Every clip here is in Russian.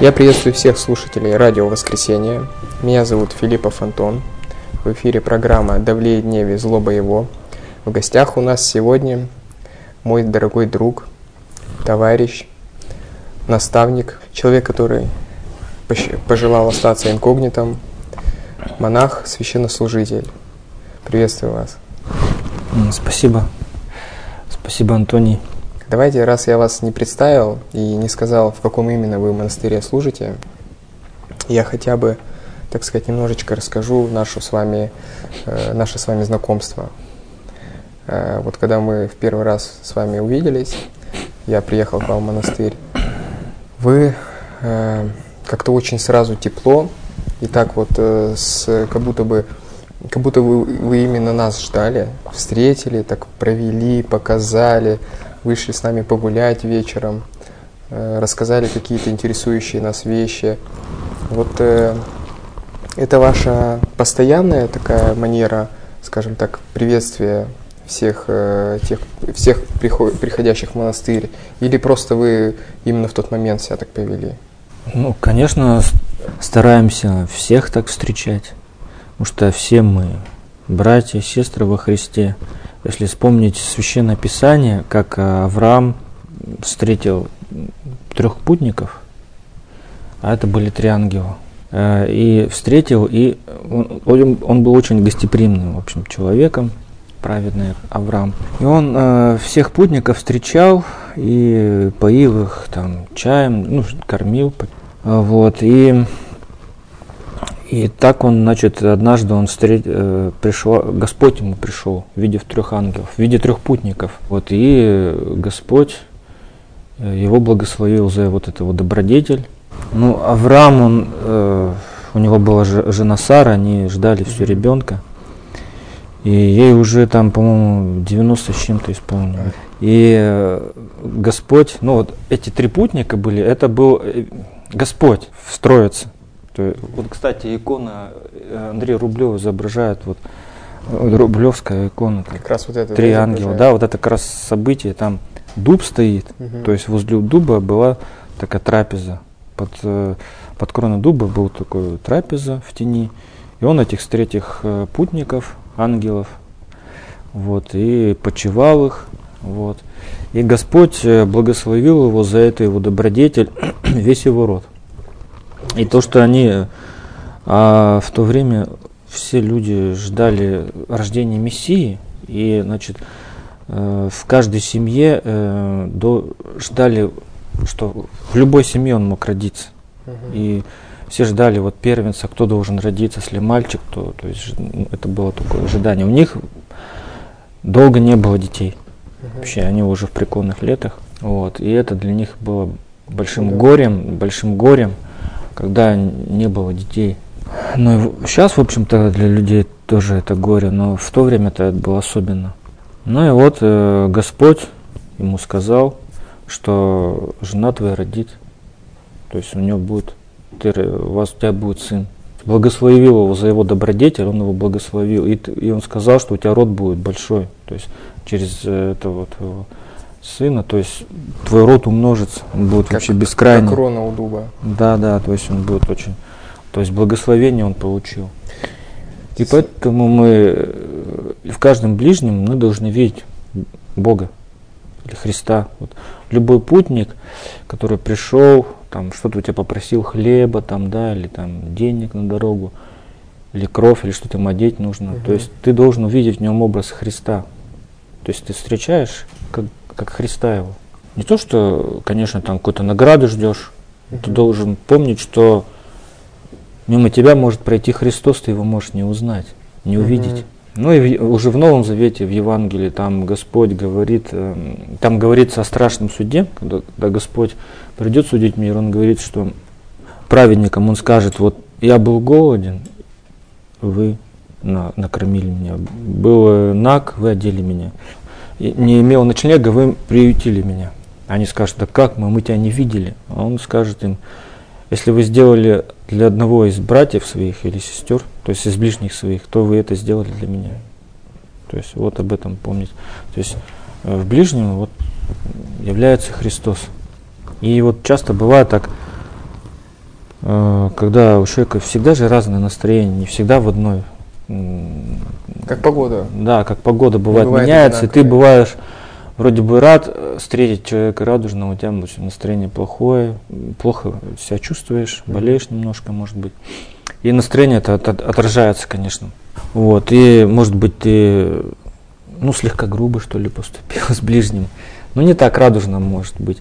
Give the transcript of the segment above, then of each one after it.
Я приветствую всех слушателей радио «Воскресенье». Меня зовут Филиппов Антон. В эфире программа «Давлеет дневе, злоба его». В гостях у нас сегодня мой дорогой друг, товарищ, наставник, человек, который пожелал остаться инкогнитом, монах, священнослужитель. Приветствую вас. Спасибо. Спасибо, Антоний. Давайте, раз я вас не представил и не сказал, в каком именно вы монастыре служите, я хотя бы, так сказать, немножечко расскажу наше с вами знакомство. Вот когда мы в первый раз с вами увиделись, я приехал к вам в монастырь, вы как-то очень сразу тепло, и так вот как будто вы именно нас ждали, встретили, так провели, показали, вышли с нами погулять вечером, рассказали какие-то интересующие нас вещи. Вот это ваша постоянная такая манера, скажем так, приветствия всех приходящих в монастырь, или просто вы именно в тот момент себя так повели? Ну, конечно, стараемся всех так встречать, потому что все мы братья и сестры во Христе. Если вспомнить Священное Писание, как Авраам встретил 3 путников, а это были 3 ангела, и встретил, и он был очень гостеприимным, в общем, человеком, праведный Авраам. И он всех путников встречал и поил их там чаем, кормил, вот, и так он, значит, однажды Господь ему пришел, увидев 3 ангелов, в виде 3 путников. Вот, и Господь его благословил за вот это вот добродетель. Ну, Авраам, у него была жена Сара, они ждали все ребенка. И ей уже там, по-моему, 90 с чем-то исполнилось. И Господь, вот эти 3 путника были, это был Господь в Троице. Вот, кстати, икона Андрея Рублева изображает, вот рублевская икона, как раз вот это 3 ангела, да, вот это как раз событие, там дуб стоит, то есть возле дуба была такая трапеза, под кроной дуба была такая трапеза в тени, и он этих встретих путников, ангелов, вот, и почивал их, вот, и Господь благословил его за это его добродетель, весь его род. И то, что они в то время все люди ждали рождения Мессии, и, значит, в каждой семье ждали, что в любой семье он мог родиться. И все ждали вот первенца, кто должен родиться, если мальчик, то есть это было такое ожидание. У них долго не было детей. Вообще, они уже в преклонных летах. Вот, и это для них было большим горем, когда не было детей. Ну, сейчас, в общем-то, для людей тоже это горе, но в то время-то это было особенно. Ну и вот Господь ему сказал, что жена твоя родит, то есть у тебя будет сын. Благословил его за его добродетель, он его благословил, и он сказал, что у тебя род будет большой, то есть через этого твоего сына, то есть твой род умножится, он будет вообще бескрайний. Как крона у дуба. Да, то есть он будет очень, то есть благословение он получил. И поэтому мы в каждом ближнем мы должны видеть Бога или Христа. Вот. Любой путник, который пришел, там что-то у тебя попросил, хлеба, там, да, или там денег на дорогу, или кровь, или что-то ему одеть нужно. То есть ты должен увидеть в нем образ Христа. То есть ты встречаешь как Христа его. Не то, что, конечно, там какой-то награды ждешь. Ты должен помнить, что мимо тебя может пройти Христос, ты его можешь не узнать, не увидеть. Ну и уже в Новом Завете, в Евангелии, там Господь говорит, там говорится о страшном суде, когда Господь придет судить мир, он говорит, что праведникам он скажет, вот я был голоден, вы накормили меня, был наг, вы одели меня. Не имел ночлега, вы приютили меня. Они скажут, да как мы тебя не видели. А он скажет им, если вы сделали для одного из братьев своих или сестер, то есть из ближних своих, то вы это сделали для меня. То есть вот об этом помнить. То есть в ближнем вот является Христос. И вот часто бывает так, когда у человека всегда же разное настроение, не всегда в одной. Как погода. Да, как погода бывает меняется, и ты бываешь вроде бы рад встретить человека радужного, у тебя настроение плохое, плохо себя чувствуешь, болеешь немножко, может быть. И настроение это отражается, конечно. Вот, и может быть ты, слегка грубо, что ли, поступил с ближним. Не так радужно, может быть.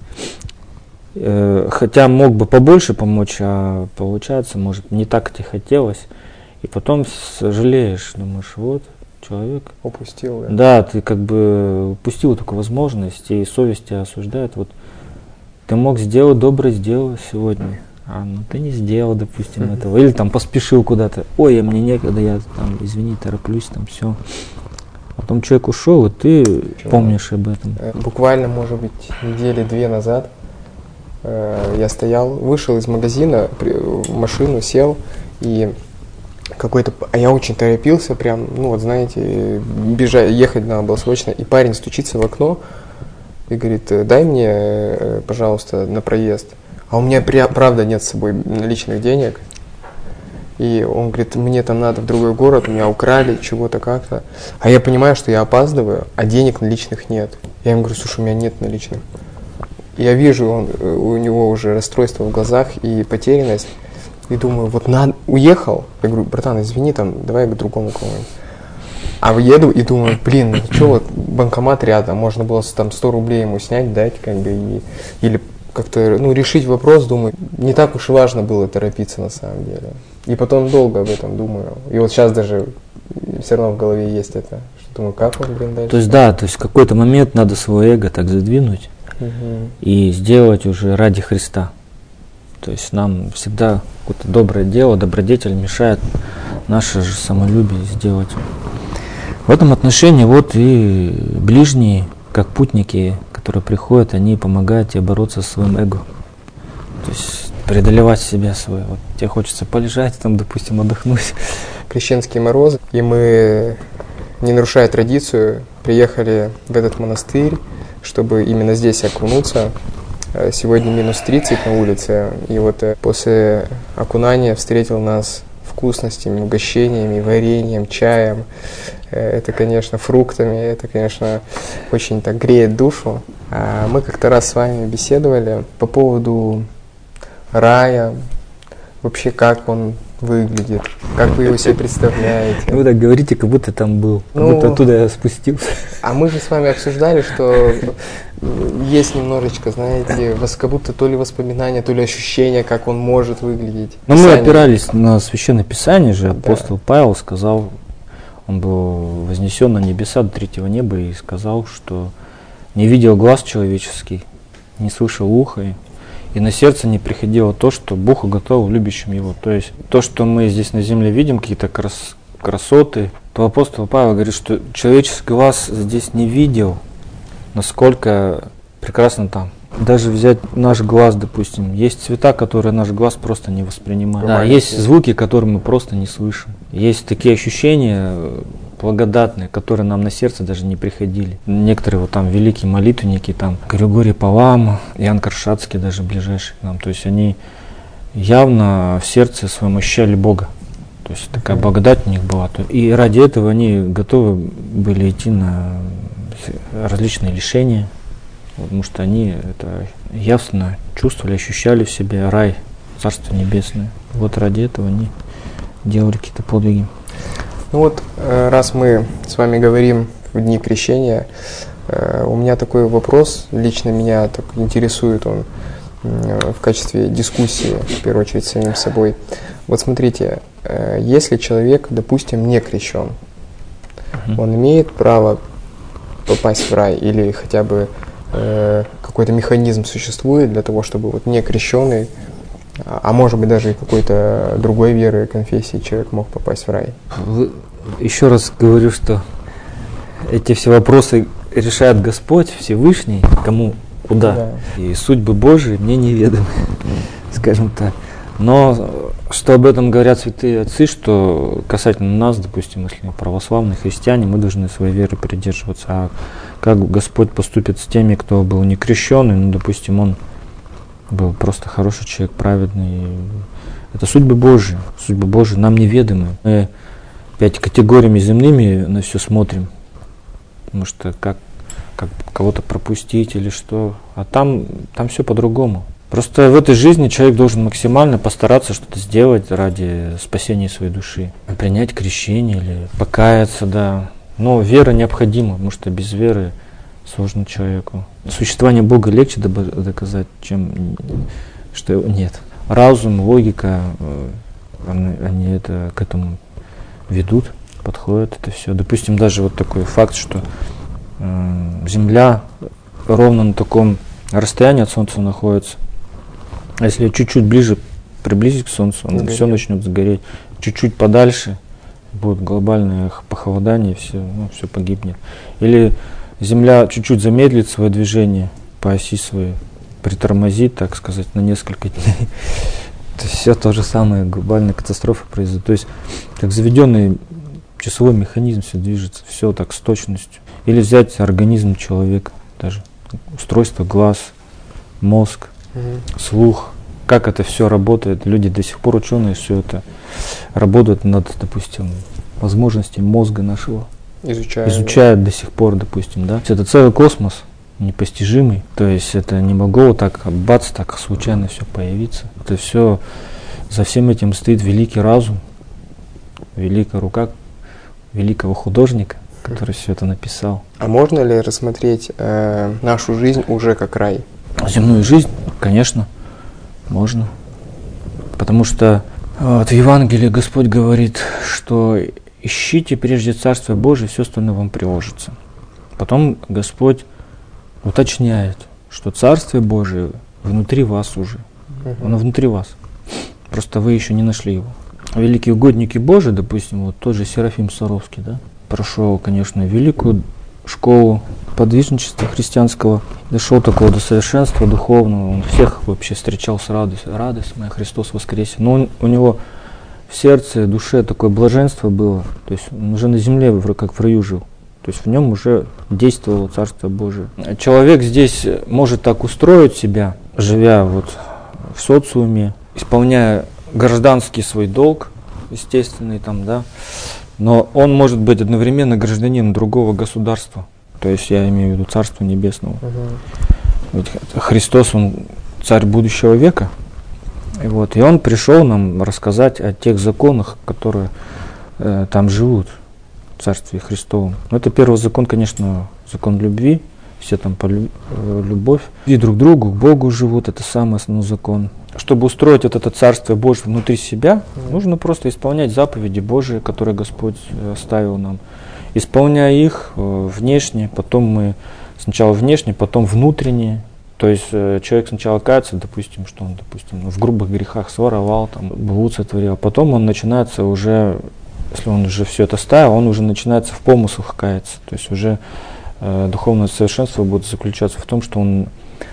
Хотя мог бы побольше помочь, а получается, может, не так тебе хотелось. И потом сожалеешь, думаешь, вот, человек. Упустил, да? Да, ты как бы упустил такую возможность, и совесть тебя осуждает. Вот ты мог сделать доброе дело сегодня, ты не сделал, допустим, этого. Или там поспешил куда-то. Ой, мне некогда, я там, извини, тороплюсь, там все. Потом человек ушел, и ты помнишь об этом. Буквально, может быть, недели 2 назад я вышел из магазина, в машину сел, и а я очень торопился, прям, знаете, ехать надо было срочно, и парень стучится в окно и говорит: дай мне, пожалуйста, на проезд. А у меня, правда, нет с собой наличных денег. И он говорит: мне там надо в другой город, меня украли, чего-то как-то. А я понимаю, что я опаздываю, а денег наличных нет. Я ему говорю: слушай, у меня нет наличных. И я вижу, у него уже расстройство в глазах и потерянность. И думаю, вот уехал. Я говорю: братан, извини, давай к другому кому-нибудь. А еду и думаю, вот банкомат рядом, можно было там 100 рублей ему снять, дать, или как-то, решить вопрос, думаю, не так уж и важно было торопиться на самом деле. И потом долго об этом думаю. И вот сейчас даже все равно в голове есть это, что думаю, как он, дальше. То есть в какой-то момент надо свое эго так задвинуть и сделать уже ради Христа. То есть нам всегда какое-то доброе дело, добродетель мешает наше же самолюбие сделать. В этом отношении вот и ближние, как путники, которые приходят, они помогают тебе бороться со своим эго. То есть преодолевать себя свое. Вот тебе хочется полежать, допустим, отдохнуть. Крещенские морозы, и мы, не нарушая традицию, приехали в этот монастырь, чтобы именно здесь окунуться. Сегодня -30 на улице, и вот после окунания встретил нас вкусностями, угощениями, вареньем, чаем, это, конечно, фруктами, это, конечно, очень так греет душу. Мы как-то раз с вами беседовали по поводу рая, вообще как он выглядит, как вы его себе представляете. Вы так говорите, как будто там был, как будто оттуда я спустился. А мы же с вами обсуждали, что есть немножечко, знаете, как будто то ли воспоминания, то ли ощущения, как он может выглядеть. Но мы опирались на Священное Писание же, апостол Павел сказал, он был вознесен на небеса до 3-го неба и сказал, что не видел глаз человеческий, не слышал ухо, и на сердце не приходило то, что Бог уготовил любящим его. То есть то, что мы здесь на земле видим, какие-то красоты, то апостол Павел говорит, что человеческий глаз здесь не видел, насколько прекрасно там. Даже взять наш глаз, допустим, есть цвета, которые наш глаз просто не воспринимает. Да, есть звуки, которые мы просто не слышим. Есть такие ощущения благодатные, которые нам на сердце даже не приходили. Некоторые вот там великие молитвенники, там Григорий Палама, Иоанн Каршатский, даже ближайший к нам, то есть они явно в сердце своем ощущали Бога. То есть такая благодать у них была. И ради этого они готовы были идти на различные лишения, потому что они это явственно чувствовали, ощущали в себе рай, Царство Небесное. Вот ради этого они делали какие-то подвиги. Раз мы с вами говорим в дни крещения, у меня такой вопрос, лично меня так интересует он в качестве дискуссии, в первую очередь, с самим собой. Вот смотрите, если человек, допустим, не крещен, он имеет право попасть в рай, или хотя бы какой-то механизм существует для того, чтобы вот не крещенный, а может быть даже и какой-то другой веры, конфессии человек мог попасть в рай? Еще раз говорю, что эти все вопросы решает Господь Всевышний, кому куда. Да. И судьбы Божии мне неведомы, скажем так. Но что об этом говорят святые отцы, что касательно нас, допустим, если мы православные христиане, мы должны своей веры придерживаться. А как Господь поступит с теми, кто был не крещенный, допустим, он был просто хороший человек, праведный. Это судьбы Божьи нам неведомы. Мы опять категориями земными на все смотрим, потому что как кого-то пропустить или что, а там все по-другому. Просто в этой жизни человек должен максимально постараться что-то сделать ради спасения своей души. Принять крещение или покаяться, да. Но вера необходима, потому что без веры сложно человеку. Существование Бога легче доказать, чем что его нет. Разум, логика, они это к этому ведут, подходят, это все. Допустим, даже вот такой факт, что Земля ровно на таком расстоянии от Солнца находится. А если чуть-чуть ближе приблизить к Солнцу, все начнет сгореть. Чуть-чуть подальше будет глобальное похолодание, все погибнет. Или Земля чуть-чуть замедлит свое движение по оси своей, притормозит, так сказать, на несколько дней. Это все то же самое, глобальная катастрофа произойдет. То есть, как заведенный часовой механизм все движется, все так с точностью. Или взять организм человека, даже устройство глаз, мозг, слух, как это все работает. Люди до сих пор, ученые, все это работают над, допустим, возможностями мозга нашего. Изучают до сих пор, допустим, да. Это целый космос непостижимый. То есть это не могло так бац, так случайно все появиться. Это все, за всем этим стоит великий разум, великая рука великого художника, который все это написал. А можно ли рассмотреть нашу жизнь уже как рай? Земную жизнь, конечно, можно. Потому что в Евангелии Господь говорит, что ищите прежде Царство Божие, все остальное вам приложится. Потом Господь уточняет, что Царствие Божие внутри вас уже. Оно внутри вас. Просто вы еще не нашли его. Великие угодники Божии, допустим, вот тот же Серафим Саровский, да, прошел, конечно, великую школу подвижничества христианского, дошел такого до совершенства духовного, он всех вообще встречал с радостью. Радость моя, Христос воскресе. Но у него в сердце, душе такое блаженство было, то есть он уже на земле как в раю жил. То есть в нем уже действовало Царство Божие. Человек здесь может так устроить себя, живя вот в социуме, исполняя гражданский свой долг, естественный там, да, но он может быть одновременно гражданином другого государства. То есть я имею в виду Царства Небесного. Ведь Христос, он царь будущего века. И он пришел нам рассказать о тех законах, которые там живут в Царстве Христовом. Но это первый закон, конечно, закон любви. Все там по любовь. И друг к другу, к Богу живут. Это самый основной закон. Чтобы устроить это Царство Божие внутри себя, нужно просто исполнять заповеди Божии, которые Господь оставил нам. Исполняя их внешне, потом мы сначала внешне, потом внутренне. То есть человек сначала кается, допустим, что он, в грубых грехах своровал, там, блуд сотворил, а потом он начинается уже, если он уже все это ставил, он уже начинается в помыслах каяться. То есть уже духовное совершенство будет заключаться в том, что он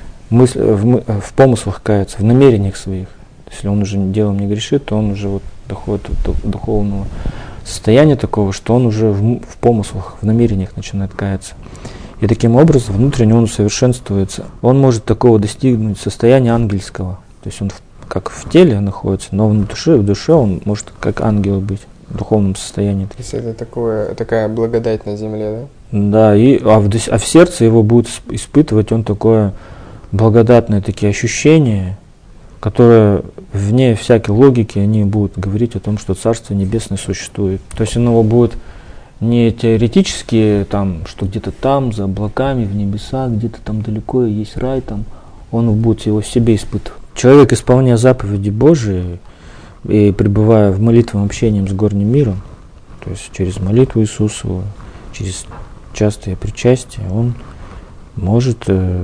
в помыслах кается, в намерениях своих. Если он уже делом не грешит, то он уже доходит до духовного состояния такого, что он уже в помыслах, в намерениях начинает каяться. И таким образом внутренне он усовершенствуется. Он может такого достигнуть состояния ангельского. То есть он как в теле находится, но в душе он может как ангел быть в духовном состоянии. То есть это такая благодать на земле, да? Да, а в сердце его будет испытывать он такое благодатные такие ощущения, которые вне всякой логики, они будут говорить о том, что Царство Небесное существует. То есть оно будет не теоретически, там, что где-то там, за облаками, в небесах, где-то там далеко есть рай, там, он будет его в себе испытывать. Человек, исполняя заповеди Божии и пребывая в молитвенном общении с горним миром, то есть через молитву Иисусу, через частое причастие, он может,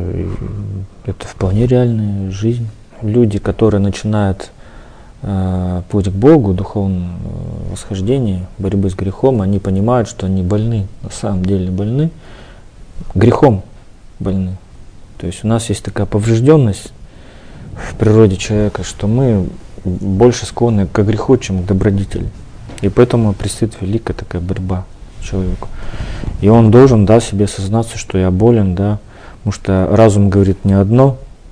это вполне реальная жизнь. Люди, которые начинают путь к Богу, духовное восхождение, борьбы с грехом, они понимают, что они больны, на самом деле больны, грехом больны. То есть у нас есть такая поврежденность в природе человека, что мы больше склонны к греху, чем к добродетели. И поэтому предстоит великая такая борьба человеку. И он должен, себе сознаться, что я болен, потому что разум говорит не одно,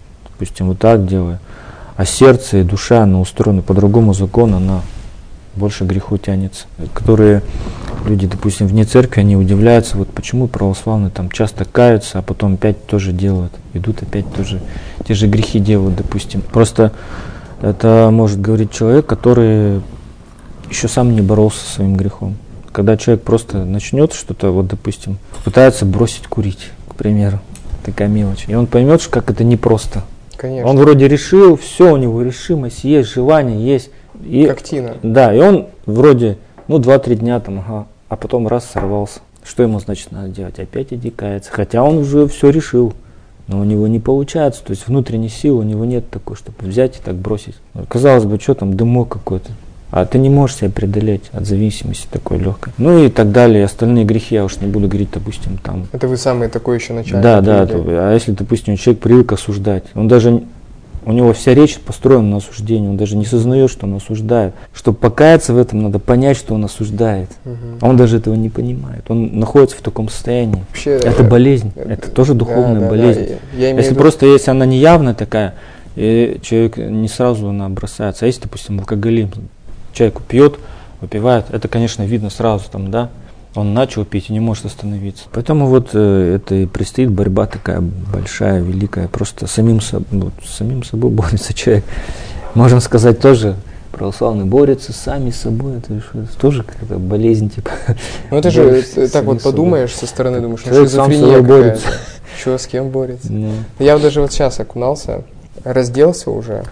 допустим, вот так делаю. А сердце и душа, она устроена по другому закону, она больше к греху тянется. Которые люди, допустим, вне церкви, они удивляются, вот почему православные там часто каются, а потом опять тоже делают, идут опять тоже те же грехи делают, допустим. Просто это может говорить человек, который еще сам не боролся со своим грехом. Когда человек просто начнет что-то, вот, допустим, пытается бросить курить, к примеру, такая мелочь, и он поймет, как это непросто. Конечно. Он вроде решил, все, у него решимость есть, желание есть. И, как Тина. Да, и он вроде, 2-3 дня там, а потом раз сорвался. Что ему, значит, надо делать? Опять иди каяться. Хотя он уже все решил, но у него не получается. То есть внутренней силы у него нет такой, чтобы взять и так бросить. Казалось бы, что там, дымок какой-то. А ты не можешь себя преодолеть от зависимости такой легкой. Ну и так далее. Остальные грехи, я уж не буду говорить, допустим, там. Это вы самый такой еще начальник. Да. А если, допустим, человек привык осуждать, он даже, у него вся речь построена на осуждении, он даже не сознает, что он осуждает. Чтобы покаяться в этом, надо понять, что он осуждает. А он даже этого не понимает. Он находится в таком состоянии. Вообще, это болезнь, это тоже духовная болезнь. Если она не явная такая, и человек не сразу она бросается. А если, допустим, алкоголизм, человек пьет, выпивает, это, конечно, видно сразу там, да, он начал пить и не может остановиться. Поэтому вот это и предстоит борьба такая большая, великая, просто самим собой борется человек. Можно сказать, тоже православный борется сами с собой, это тоже какая-то болезнь, типа. Ну это же, так вот подумаешь со стороны, думаешь, человек сам с собой борется. Что, с кем борется? Я даже вот сейчас окунался, разделся уже,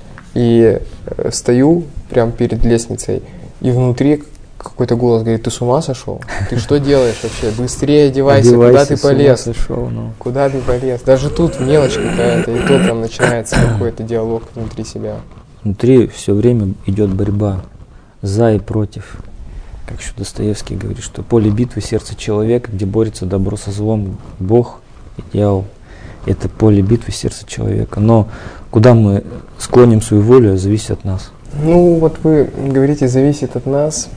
и стою прямо перед лестницей, и внутри какой-то голос говорит: ты с ума сошел? Ты что делаешь вообще? Быстрее одевайся, куда ты полез? Куда ты полез? Даже тут мелочь какая-то, и то там начинается какой-то диалог внутри себя. Внутри все время идет борьба за и против. Как еще Достоевский говорит, что поле битвы сердце человека, где борется добро со злом, Бог и дьявол. Это поле битвы сердца человека. Но куда мы склоним свою волю, зависит от нас. Ну, вот вы говорите, зависит от нас.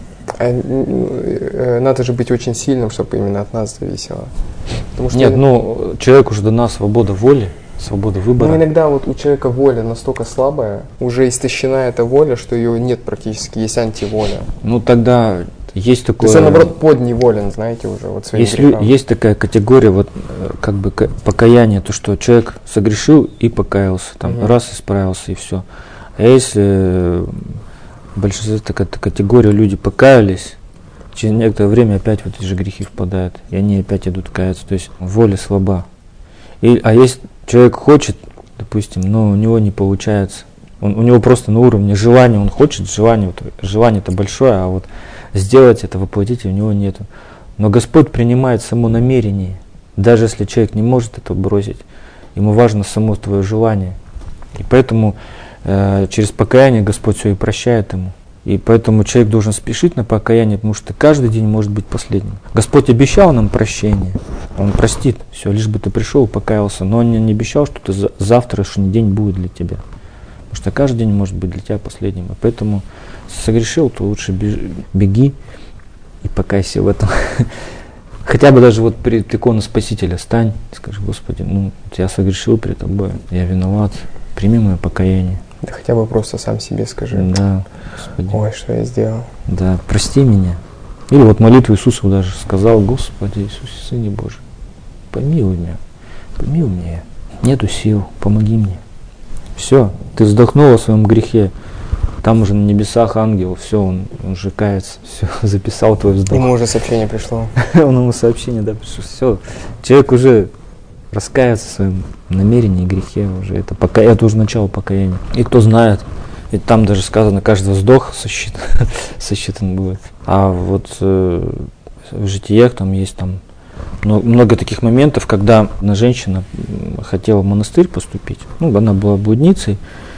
Надо же быть очень сильным, чтобы именно от нас зависело. Потому что человеку уже дана свобода воли, свобода выбора. Но иногда вот у человека воля настолько слабая, уже истощена эта воля, что ее нет практически, есть антиволя. Ну, тогда есть такое... То есть он, наоборот, подневолен, знаете, уже вот своим грехам. Есть такая категория, вот как бы покаяние, то, что человек согрешил и покаялся, там, раз исправился и все. А если большинство такая категория, люди покаялись, через некоторое время опять в эти же грехи впадают, и они опять идут каяться, то есть воля слаба. А если человек хочет, допустим, но у него не получается, у него просто на уровне желания, он хочет, желание-то большое, а вот сделать это, воплотить у него нету. Но Господь принимает само намерение, даже если человек не может это бросить, ему важно само твое желание. И поэтому через покаяние Господь все и прощает ему. И поэтому человек должен спешить на покаяние, потому что каждый день может быть последним. Господь обещал нам прощение, Он простит, все, лишь бы ты пришел и покаялся, но Он не обещал, что завтрашний день будет для тебя. Потому что каждый день может быть для тебя последним. И поэтому, если согрешил, то лучше беги и покайся в этом. Хотя бы даже вот перед иконой Спасителя стань, скажи: Господи, я согрешил перед Тобой, я виноват, прими мое покаяние. Да хотя бы просто сам себе скажи. Да, Господи. Ой, что я сделал. Да, прости меня. Или вот молитву Иисусу даже сказал: Господи Иисусе, Сыне Божий, помилуй меня. Нету сил, помоги мне. Все, ты вздохнул о своем грехе. Там уже на небесах ангел, все, он уже кается, все, записал твой вздох. Ему уже сообщение пришло. Он ему сообщение, да, пришло. Все, человек уже раскается в своем намерении и грехе уже. Это уже начало покаяния. И кто знает, ведь там даже сказано, каждый вздох сосчитан будет. А вот в житиях там есть там много таких моментов, когда одна женщина хотела в монастырь поступить. Она была блудницей,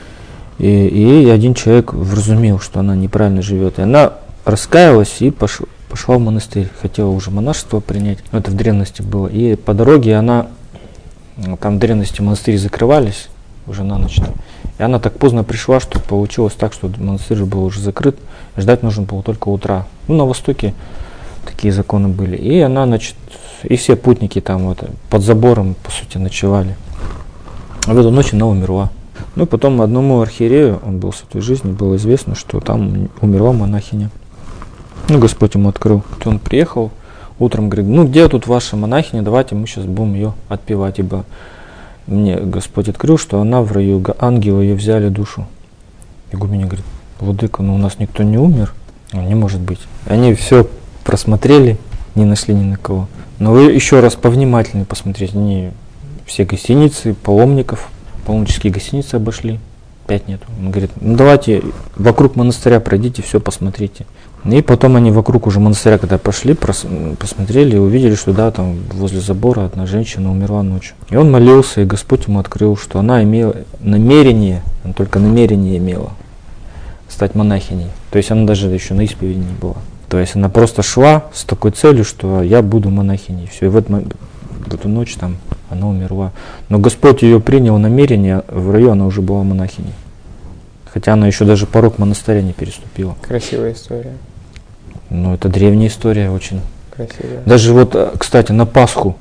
и один человек вразумел, что она неправильно живет. И она раскаялась и пошла в монастырь. Хотела уже монашество принять. Это в древности было. И по дороге там в древности монастыри закрывались уже на ночь. И она так поздно пришла, что получилось так, что монастырь был уже закрыт. Ждать нужно было только утра. На Востоке такие законы были. И она, и все путники там под забором, по сути, ночевали. А в эту ночь она умерла. Ну и потом одному архиерею, он был святой жизни, было известно, что там умерла монахиня. Ну, Господь ему открыл. Он приехал утром, говорит, ну где тут ваша монахиня, давайте мы сейчас будем ее отпевать, ибо мне Господь открыл, что она в раю, ангелы ее взяли душу. Игуменя говорит, владыка, ну у нас никто не умер. Не может быть. Они все просмотрели, не нашли ни на кого. Но вы еще раз повнимательнее посмотрите, они все гостиницы, паломнические гостиницы обошли, 5 нету. Он говорит, ну давайте вокруг монастыря пройдите, все посмотрите. И потом они вокруг уже монастыря, когда пошли, посмотрели и увидели, что да, там возле забора одна женщина умерла ночью. И он молился, и Господь ему открыл, что она имела намерение, она только намерение имела стать монахиней. То есть она даже еще на исповеди не была. То есть она просто шла с такой целью, что я буду монахиней. Все, и в эту ночь там она умерла. Но Господь ее принял намерение, в раю она уже была монахиней. Хотя она еще даже порог монастыря не переступила. Красивая история. Ну, это древняя история очень. Красивая. Даже вот, кстати, на Пасху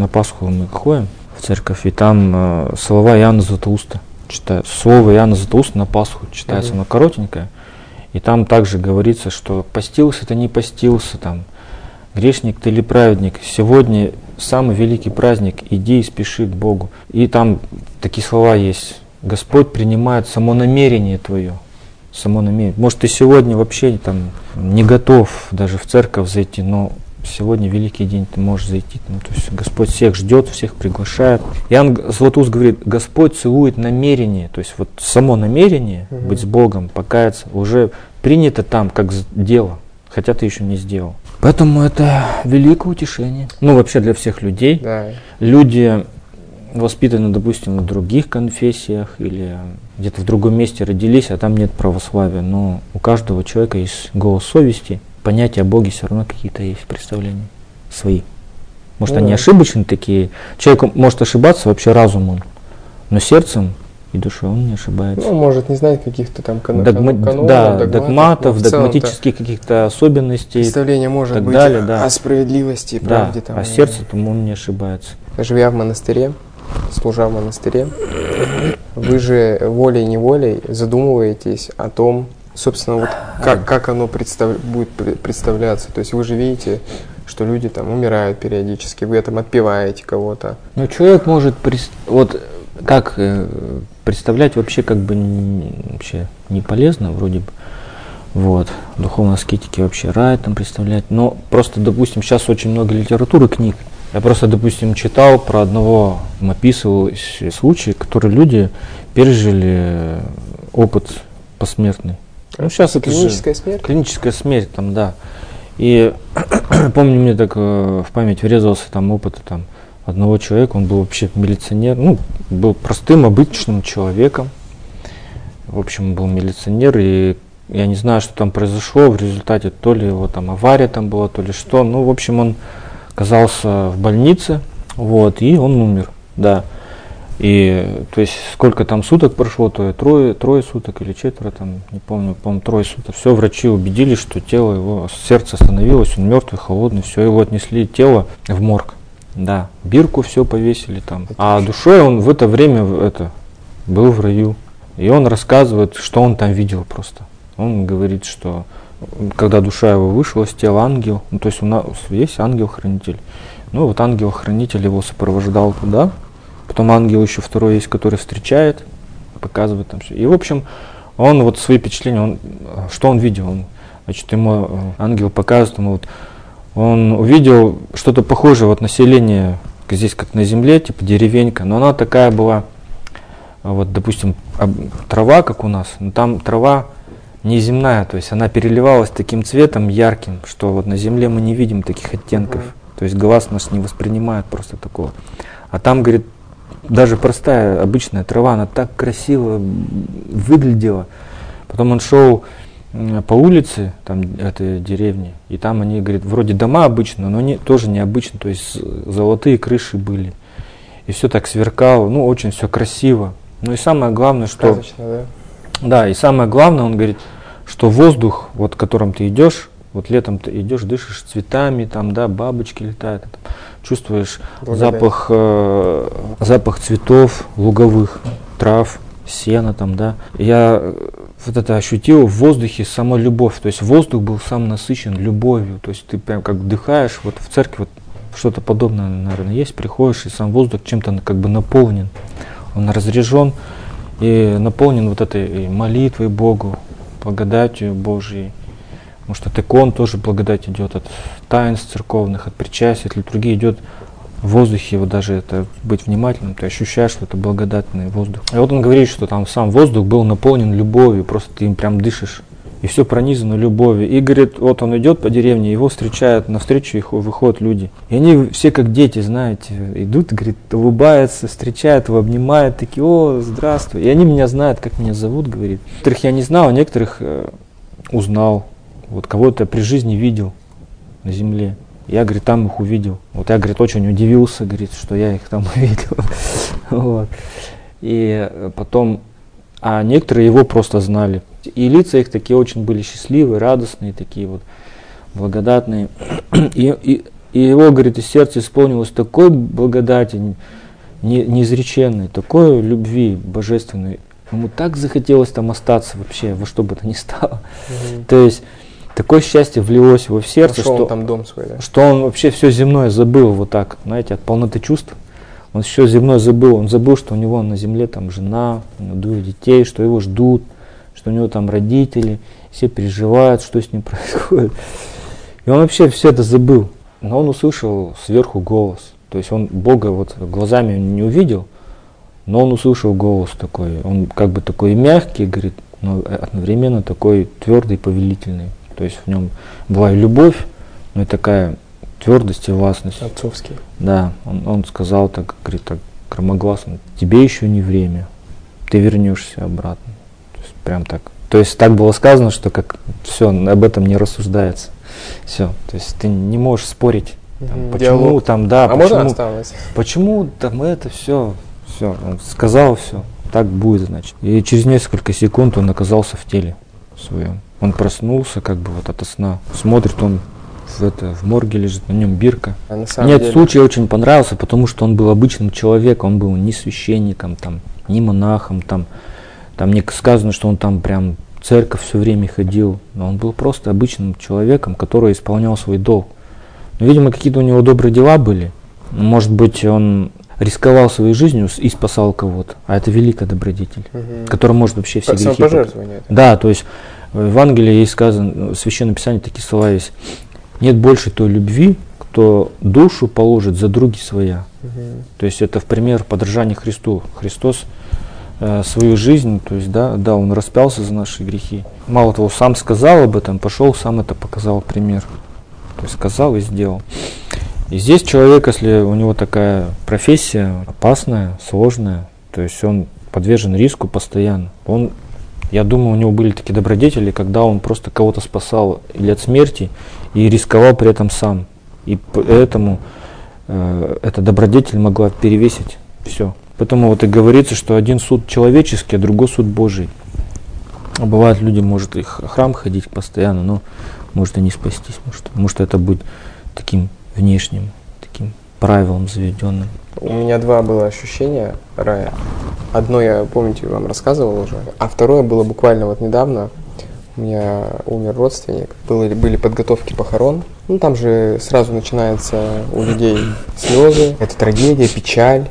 мы ходим в церковь, и там слова Иоанна Златоуста читают. Слово Иоанна Златоуста на Пасху читается, оно коротенькое. И там также говорится, что постился ты, не постился, там, грешник ты или праведник, сегодня самый великий праздник, иди и спеши к Богу. И там такие слова есть. Господь принимает само намерение твое. Само намерение. Может, ты сегодня вообще там не готов даже в церковь зайти, но сегодня великий день, ты можешь зайти. Ну, то есть Господь всех ждет, всех приглашает. Иоанн Златоуст говорит, Господь целует намерение. То есть вот само намерение быть с Богом, покаяться, уже принято там как дело, хотя ты еще не сделал. Поэтому это великое утешение. Ну, вообще для всех людей. Да. Люди воспитаны, допустим, в других конфессиях или где-то в другом месте родились, а там нет православия. Но у каждого человека есть голос совести, понятия о Боге все равно какие-то есть представления свои. Может, они ошибочны такие. Человек может ошибаться вообще разумом, но сердцем и душой он не ошибается. Ну, может не знать каких-то там догматов, догматических каких-то особенностей. Представление может так быть далее, да. о справедливости и правде. Да, а сердцем он не ошибается. Живя в монастыре, служа в монастыре, вы же волей-неволей задумываетесь о том, собственно, вот как оно будет представляться. То есть вы же видите, что люди там умирают периодически, вы там отпеваете кого-то. Но человек может представлять вообще как бы вообще не полезно вроде бы. Вот. Духовные аскетики вообще рай там представлять. Но просто, допустим, сейчас очень много литературы, книг. Я просто, допустим, читал про одного, описывал случай, который люди пережили опыт посмертный. Ну, сейчас это клиническая смерть? Клиническая смерть, там, да. И помню, мне так в память врезался там опыт там, одного человека, он был вообще милиционер, ну, был простым, обычным человеком. В общем, был милиционер, и я не знаю, что там произошло в результате, то ли его там авария там была, то ли что. Ну, в общем, он оказался в больнице, вот, и он умер, да. И, то есть, сколько там суток прошло, то трое суток или 4, там, не помню, по-моему, 3 суток. Все, врачи убедились, что тело его, сердце остановилось, он мертвый, холодный, все, его отнесли тело в морг, да. Бирку все повесили там. А душой он в это время был в раю. И он рассказывает, что он там видел просто. Он говорит, что когда душа его вышла с тела, ангел, ну, то есть у нас есть ангел-хранитель. Ну вот ангел-хранитель его сопровождал туда. Потом ангел еще второй есть, который встречает, показывает там все. И в общем, он вот свои впечатления, что он видел? Значит, ему ангел показывает, ему вот, он увидел что-то похожее, вот население здесь как на земле, типа деревенька, но она такая была, вот допустим, трава, как у нас, но там трава неземная, то есть она переливалась таким цветом ярким, что вот на земле мы не видим таких оттенков, то есть глаз наш не воспринимает просто такого. А там, говорит, даже простая обычная трава, она так красиво выглядела. Потом он шел по улице там, этой деревни, и там они, говорит, вроде дома обычные, но они тоже необычные, то есть золотые крыши были. И все так сверкало, ну очень все красиво. Ну и самое главное, что... Сказочно, да? Да, и самое главное, он говорит, что воздух, вот которым ты идешь, Вот летом ты идешь, дышишь цветами, там, да, бабочки летают, там, чувствуешь Благодать. запах цветов, луговых трав, сена там, да. Я вот это ощутил в воздухе сама любовь, то есть воздух был сам насыщен любовью, то есть ты прям как вдыхаешь, вот в церкви вот что-то подобное, наверное, есть, приходишь, и сам воздух чем-то как бы наполнен, он разряжен и наполнен вот этой молитвой Богу, благодатью Божьей. Потому что от икон тоже благодать идет, от таинств церковных, от причастия, от литургии идет в воздухе, вот даже это быть внимательным, ты ощущаешь, что это благодатный воздух. И вот он говорит, что там сам воздух был наполнен любовью, просто ты им прям дышишь. И все пронизано любовью. И говорит, вот он идет по деревне, его встречают, навстречу их выходят люди. И они все как дети, знаете, идут, говорит, улыбаются, встречают его, обнимают, такие, о, здравствуй. И они меня знают, как меня зовут, говорит. Некоторых я не знал, а некоторых узнал. Вот кого-то при жизни видел на земле. Я, говорит, там их увидел. Вот я, говорит, очень удивился, говорит, что я их там увидел. Вот. И потом, а некоторые его просто знали. И лица их такие очень были счастливые, радостные, такие вот благодатные. И его, говорит, из сердца исполнилось такой благодати неизреченной, такой любви божественной. Ему так захотелось там остаться вообще, во что бы то ни стало. То есть такое счастье влилось в его в сердце, что он там дом свой, да? Что он вообще все земное забыл вот так, знаете, от полноты чувств. Он все земное забыл. Он забыл, что у него на земле там жена, у него 2 детей, что его ждут, что у него там родители, все переживают, что с ним происходит. И он вообще все это забыл. Но он услышал сверху голос. То есть он Бога вот глазами не увидел, но он услышал голос такой. Он как бы такой мягкий, говорит, но одновременно такой твердый, повелительный. То есть в нем была и любовь, но и такая твердость и властность. Отцовский. Да, он сказал так, говорит, так громогласно, тебе еще не время, ты вернешься обратно. То есть прям так. То есть так было сказано, что как все, об этом не рассуждается. Все. То есть ты не можешь спорить. Там, почему там, да, а почему, можно осталось? Почему там это все, он сказал все, так будет, значит. И через несколько секунд он оказался в теле своем. Он проснулся как бы вот ото сна. Смотрит, он в морге лежит, на нем бирка. Мне этот случай очень понравился, потому что он был обычным человеком, он был не священником, там, не монахом, там не сказано, что он там прям в церковь все время ходил, но он был просто обычным человеком, который исполнял свой долг. Но, видимо, какие-то у него добрые дела были. Может быть, он рисковал своей жизнью и спасал кого-то. А это великая добродетель, которая может вообще все грехи покрыть. Да, то есть в Евангелии есть сказано, в Священном Писании такие слова есть. Нет больше той любви, кто душу положит за други своя. То есть это в пример подражания Христу. Христос свою жизнь, то есть да, он распялся за наши грехи. Мало того, сам сказал об этом, пошел, сам это показал пример. То есть сказал и сделал. И здесь человек, если у него такая профессия опасная, сложная, то есть он подвержен риску постоянно. Я думаю, у него были такие добродетели, когда он просто кого-то спасал или от смерти и рисковал при этом сам. И поэтому эта добродетель могла перевесить все. Поэтому вот и говорится, что один суд человеческий, а другой суд Божий. А бывает, люди, может, и в храм ходить постоянно, но может и не спастись. Может это будет таким внешним, таким правилом заведенным. У меня 2 было ощущения рая. Одно я, помните, вам рассказывал уже, а второе было буквально вот недавно. У меня умер родственник, были подготовки похорон. Ну, там же сразу начинается у людей слезы, это трагедия, печаль.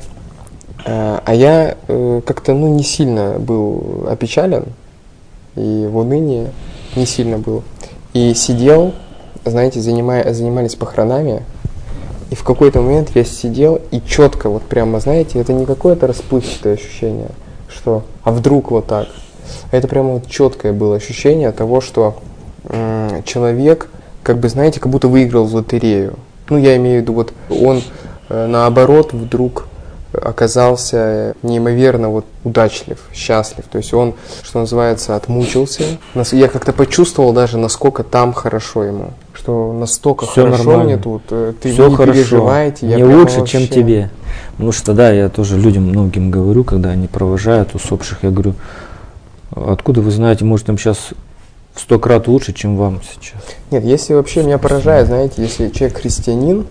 А я как-то не сильно был опечален, и в унынии не сильно был. И сидел, знаете, занимались похоронами, и в какой-то момент я сидел и четко, вот прямо, знаете, это не какое-то расплывчатое ощущение, что, а вдруг вот так. Это прямо вот четкое было ощущение того, что человек, как бы, знаете, как будто выиграл в лотерею. Ну, я имею в виду, вот он наоборот вдруг оказался неимоверно вот удачлив, счастлив. То есть он, что называется, отмучился. Я как-то почувствовал даже, насколько там хорошо ему. Что настолько все хорошо нормально. Мне тут, ты все не переживаете. Не лучше, вообще... чем тебе. Потому что, да, я тоже людям многим говорю, когда они провожают усопших, я говорю, откуда вы знаете, может им сейчас в 100 крат лучше, чем вам сейчас. Нет, если вообще меня поражает, знаете, если человек христианин,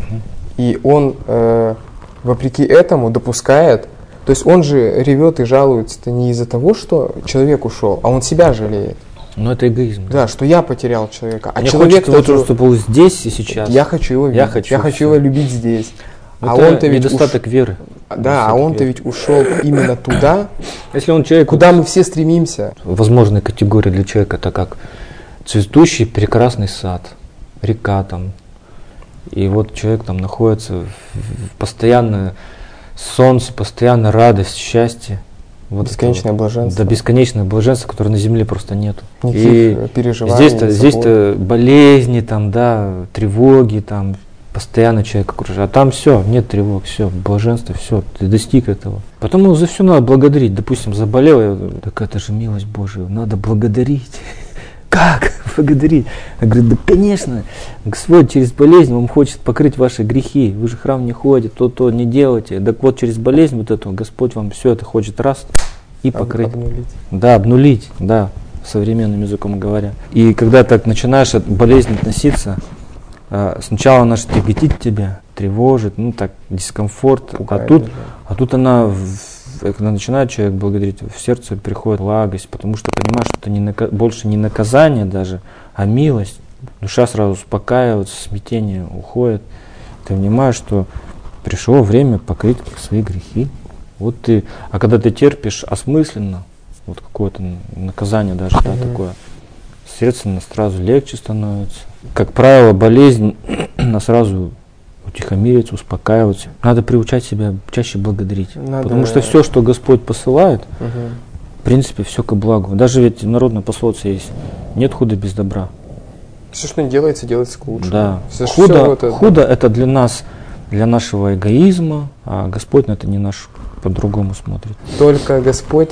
и он вопреки этому допускает, то есть он же ревет и жалуется-то не из-за того, что человек ушел, а он себя жалеет. Но это эгоизм. Да, что я потерял человека. А мне человек хочется, вот, чтобы был здесь и сейчас. Я хочу его видеть, я хочу его любить здесь. А он-то ведь недостаток веры. Да, а он-то ведь ушел именно туда, если он человек, куда мы все стремимся. Возможная категория для человека это как цветущий прекрасный сад, река там. И вот человек там находится в постоянное солнце, постоянно радость, счастье. Вот бесконечное блаженство. Да, бесконечное блаженство, которое на земле просто нету. Никаких переживаний. Здесь-то болезни, там, да, тревоги, там, постоянно человек окружает. А там все, нет тревог, все, блаженство, все, ты достиг этого. Потому за все надо благодарить. Допустим, заболел, так это же милость Божия, надо благодарить. Как благодарить? Я говорю, да конечно, Господь через болезнь вам хочет покрыть ваши грехи. Вы же в храм не ходите, то не делайте. Так вот через болезнь вот эту Господь вам все это хочет раз и покрыть. Обнулить. Да, обнулить, да, современным языком говоря. И когда так начинаешь от болезни относиться, сначала она же тяготит тебя, тревожит, ну так, дискомфорт. Пугает, а тут она, когда начинает человек благодарить, в сердце приходит благость, потому что понимаешь, что это больше не наказание даже, а милость. Душа сразу успокаивается, смятение уходит. Ты понимаешь, что пришло время покрыть свои грехи. Вот ты, а когда ты терпишь осмысленно, вот какое-то наказание даже, да, такое, сердце сразу легче становится. Как правило, болезнь, она сразу утихомирится, успокаивается. Надо приучать себя чаще благодарить. Потому что все, что Господь посылает, в принципе, все ко благу. Даже ведь народная пословица есть: нет худа без добра. Все, что не делается, делается к лучшему. Да. Все, худо это для нас, для нашего эгоизма, а Господь на это не наш по-другому смотрит. Только Господь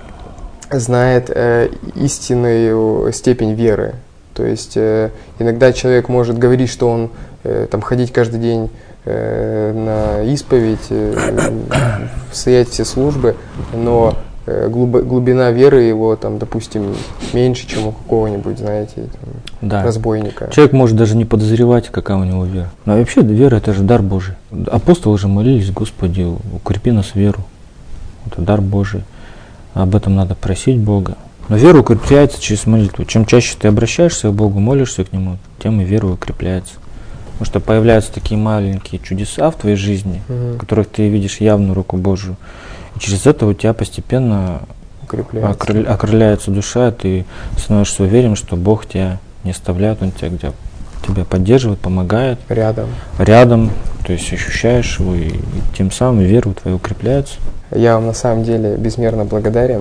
знает истинную степень веры. То есть иногда человек может говорить, что он там ходить каждый день на исповедь, стоять все службы, но глубина веры его, там, допустим, меньше, чем у какого-нибудь, знаете, там, разбойника. Человек может даже не подозревать, какая у него вера. Но вообще вера — это же дар Божий. Апостолы же молились: Господи, укрепи нас в веру. Это дар Божий. Об этом надо просить Бога. Но вера укрепляется через молитву. Чем чаще ты обращаешься к Богу, молишься к Нему, тем и вера укрепляется. Потому что появляются такие маленькие чудеса в твоей жизни, в которых ты видишь явную руку Божию. И через это у тебя постепенно окрыляется душа, ты становишься уверен, что Бог тебя не оставляет, Он тебя поддерживает, помогает. Рядом, то есть ощущаешь его, и тем самым вера твоя укрепляется. Я вам на самом деле безмерно благодарен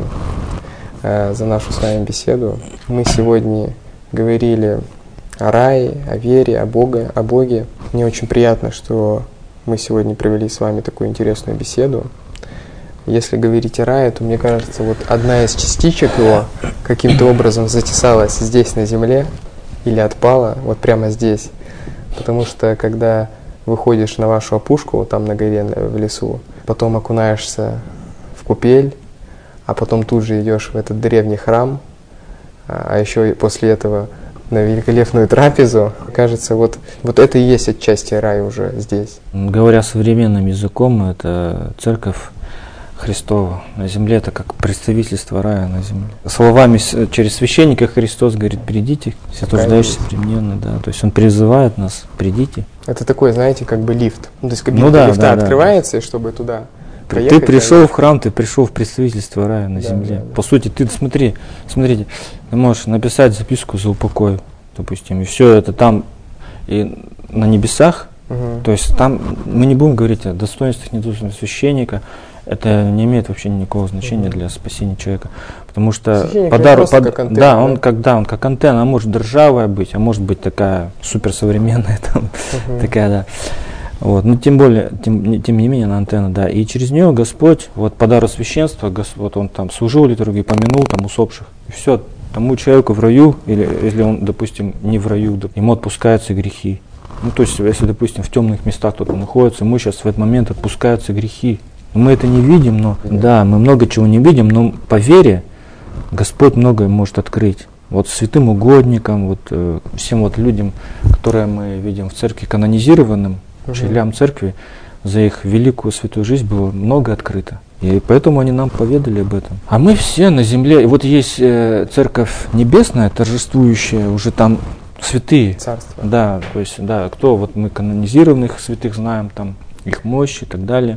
за нашу с вами беседу. Мы сегодня говорили о рае, о вере, о Боге. Мне очень приятно, что мы сегодня провели с вами такую интересную беседу. Если говорить о рае, то, мне кажется, вот одна из частичек его каким-то образом затесалась здесь, на земле, или отпала вот прямо здесь. Потому что, когда выходишь на вашу опушку, вот там на горе, в лесу, потом окунаешься в купель, а потом тут же идешь в этот древний храм, а еще после этого на великолепную трапезу. Кажется, вот это и есть отчасти рай уже здесь. Говоря современным языком, это церковь Христова на земле, это как представительство рая на земле. Словами через священника Христос говорит: придите, все труждающиеся временно, да. То есть Он призывает нас: придите. Это такой, знаете, как бы лифт. То есть кабинка лифта открывается, и чтобы туда проехать. Ты пришел в храм, ты пришел в представительство рая на земле. По сути, ты смотрите, ты можешь написать записку за упокой, допустим, и все это там и на небесах. То есть там мы не будем говорить о достоинствах, недостоинствах священника. Это не имеет вообще никакого значения для спасения человека, потому что как антенна, он как антенна, а может ржавая быть, а может быть такая суперсовременная, такая, да. Вот, но тем не менее она антенна, да. И через нее Господь, вот по дару священства, вот Он там служил литургии, помянул там усопших, и все, тому человеку в раю, или если он, допустим, не в раю, ему отпускаются грехи. Ну, то есть, если, допустим, в темных местах кто-то находится, ему сейчас в этот момент отпускаются грехи. Мы это не видим, но да, мы много чего не видим, но по вере Господь многое может открыть. вот святым угодникам, вот всем вот людям, которые мы видим в церкви канонизированным, учителям церкви, за их великую святую жизнь было много открыто. И поэтому они нам поведали об этом. А мы все на земле, и вот есть церковь небесная, торжествующая, уже там святые. Царство. Да, то есть, да, кто, вот мы канонизированных святых знаем, там, их мощь и так далее.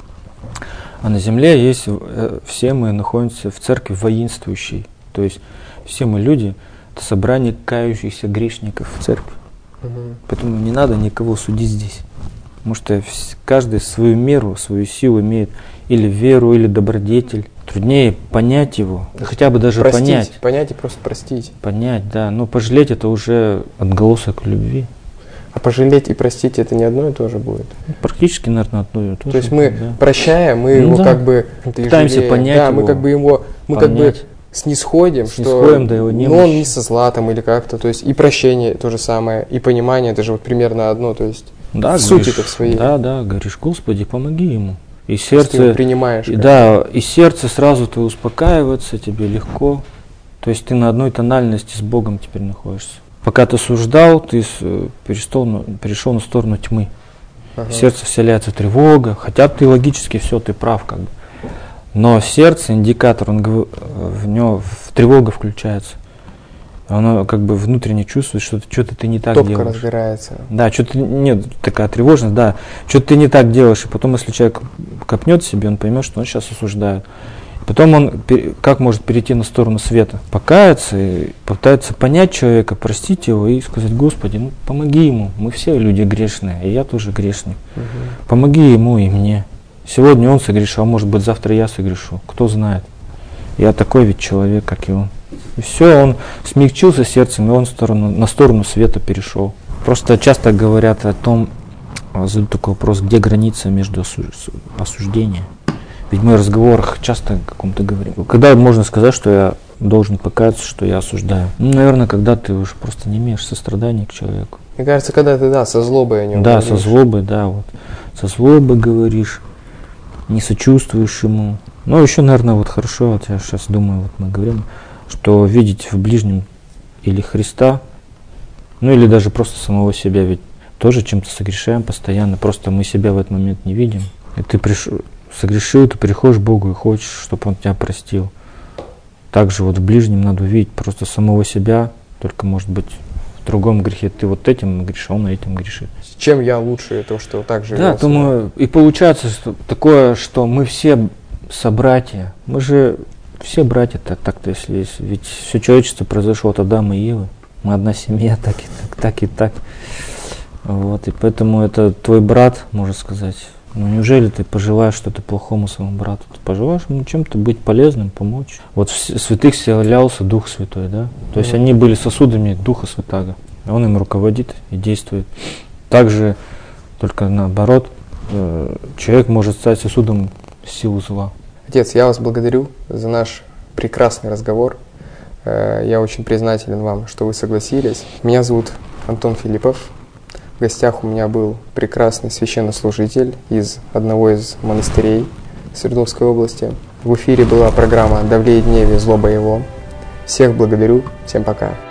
А на земле есть, все мы находимся в церкви воинствующей. То есть, все мы люди, это собрание кающихся грешников в церкви. Поэтому не надо никого судить здесь. Потому что каждый свою меру, свою силу имеет, или веру, или добродетель. Труднее понять его, хотя бы даже простить, понять и просто простить. Понять, да. Но пожалеть — это уже отголосок любви. А пожалеть и простить — это не одно и то же будет? Практически, наверное, одно и то же. То есть мы, да, прощаем, мы его как бы пытаемся понять да, его, мы как бы его, мы как бы снисходим, что до его но он не со златом или как-то. То есть и прощение то же самое, и понимание, это же вот примерно одно. То есть да, суть это в своей. Да, говоришь, Господи, помоги ему. И сердце, ты его принимаешь. Да, и сердце сразу ты успокаивается, тебе легко. То есть ты на одной тональности с Богом теперь находишься. Пока ты суждал, ты перешел на сторону тьмы. В сердце вселяется тревога, хотя ты логически все, ты прав как бы. Но сердце, индикатор, в него тревога включается. Оно как бы внутренне чувствует, что что-то ты не так топка делаешь. разбирается. Да, что-то нет, такая тревожность, да, что-то ты не так делаешь. И потом, если человек копнет себе, он поймет, что он сейчас осуждает. Потом он как может перейти на сторону света? Покаяться и попытается понять человека, простить его и сказать: Господи, ну помоги ему. Мы все люди грешные, и я тоже грешник. Помоги ему и мне. Сегодня он согрешил, а может быть завтра я согрешу. Кто знает. Я такой ведь человек, как и он. И все, он смягчился сердцем, и он на сторону света перешел. Просто часто говорят о том, задают такой вопрос, где граница между осуждением. Ведь мы в разговорах часто о каком-то говорим. Когда можно сказать, что я должен покаяться, что я осуждаю? Ну, наверное, когда ты уже просто не имеешь сострадания к человеку. Мне кажется, когда ты, да, со злобой о нем говоришь. Да, со злобой, да, вот. Со злобой говоришь, не сочувствуешь ему. Ну, еще, наверное, вот хорошо, вот я сейчас думаю, вот мы говорим, что видеть в ближнем или Христа, ну или даже просто самого себя, ведь тоже чем-то согрешаем постоянно, просто мы себя в этот момент не видим. И ты согрешил, ты приходишь к Богу и хочешь, чтобы Он тебя простил. Также вот в ближнем надо увидеть просто самого себя, только может быть в другом грехе. Ты вот этим грешил, он этим грешит. Чем я лучше, то, что так же. Да, думаю, и получается что такое, что мы все собратья. Мы же все братья-то так-то, если есть. Ведь все человечество произошло от Адама и Евы. Мы одна семья, так и так, так и так. Вот, и поэтому это твой брат, можно сказать. Ну неужели ты пожелаешь что-то плохому своему брату? Ты пожелаешь ему чем-то быть полезным, помочь. Вот в святых вселялся Дух Святой, да? То есть они были сосудами Духа Святаго. Он им руководит и действует. Также, только наоборот, человек может стать сосудом силы зла. Отец, я вас благодарю за наш прекрасный разговор. Я очень признателен вам, что вы согласились. Меня зовут Антон Филиппов. В гостях у меня был прекрасный священнослужитель из одного из монастырей Свердловской области. В эфире была программа «Давлеет гневе, злоба его». Всех благодарю. Всем пока.